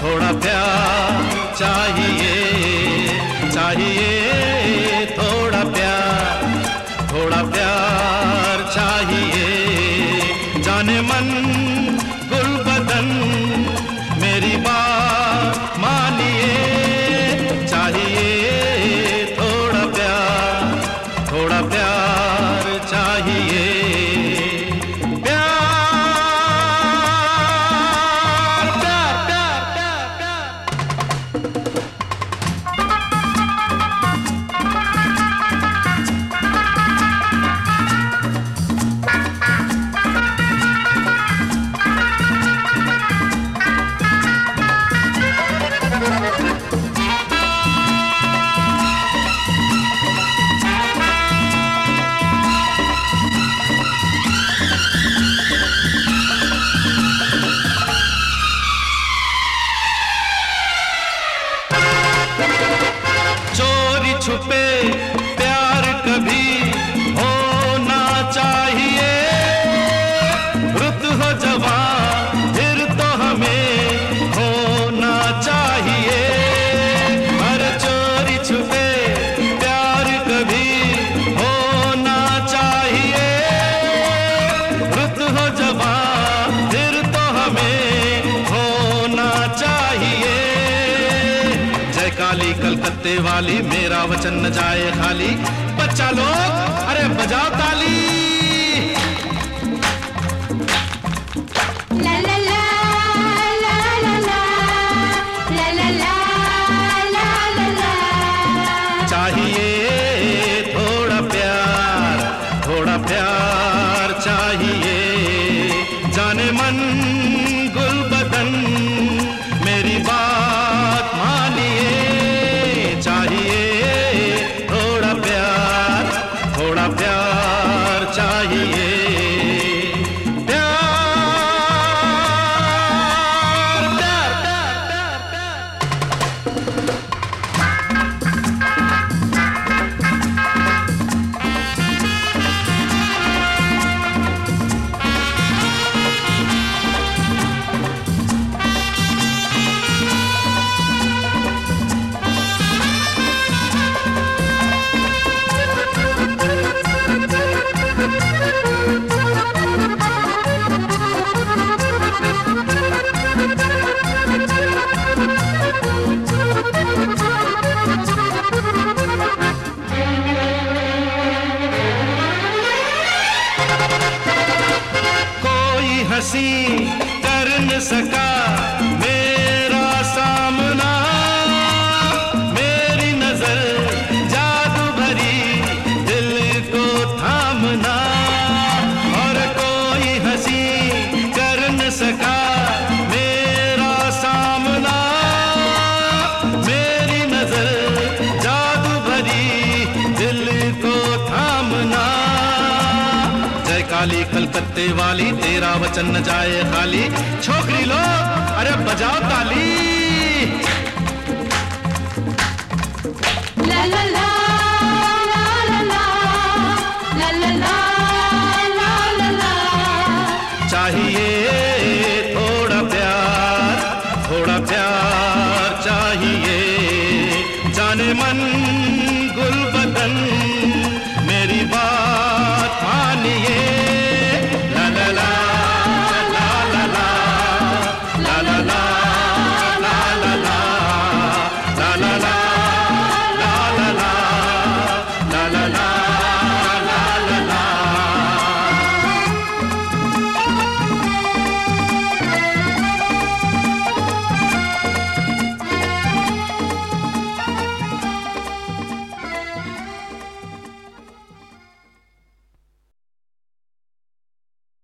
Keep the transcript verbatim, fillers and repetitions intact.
थोड़ा प्यार चाहिए, चाहिए थोड़ा प्यार, थोड़ा प्यार चाहिए। जाने मन गुल बदन मेरी बात मानिए, चाहिए थोड़ा प्यार, थोड़ा प्यार चाहिए। चोरी छुपे प्यार कभी होना चाहिए, रुत हो जवां फिर तो हमें होना चाहिए। हर चोरी छुपे प्यार कभी होना चाहिए, रुत हो जवां फिर तो हमें होना चाहिए। जय काली कलकत्ते वाली मेरा वचन न जाए खाली, बच्चा लोग अरे बजाओ ताली। ला ला ला ला ला ला ला ला ला ला ला। चाहिए थोड़ा प्यार, थोड़ा प्यार चाहिए। जाने मन गुल बदन मेरी बात मानिए, चाहिए थोड़ा प्यार, थोड़ा प्यार चाहिए। प्यार प्यार प्यार प्यार प्यार। हंसी कर न सका मेरा सामना, मेरी नजर जादू भरी दिल को थामना। और कोई हंसी कर न सका मेरा सामना, मेरी नजर जादू भरी दिल को थामना। जय काली कलकत्ते वाली तेरा वचन न जाए खाली, छोकरी लोग अरे बजाओ ताली। ला ला ला ला ला ला ला ला ला ला। चाहिए थोड़ा प्यार, थोड़ा प्यार चाहिए। जाने मन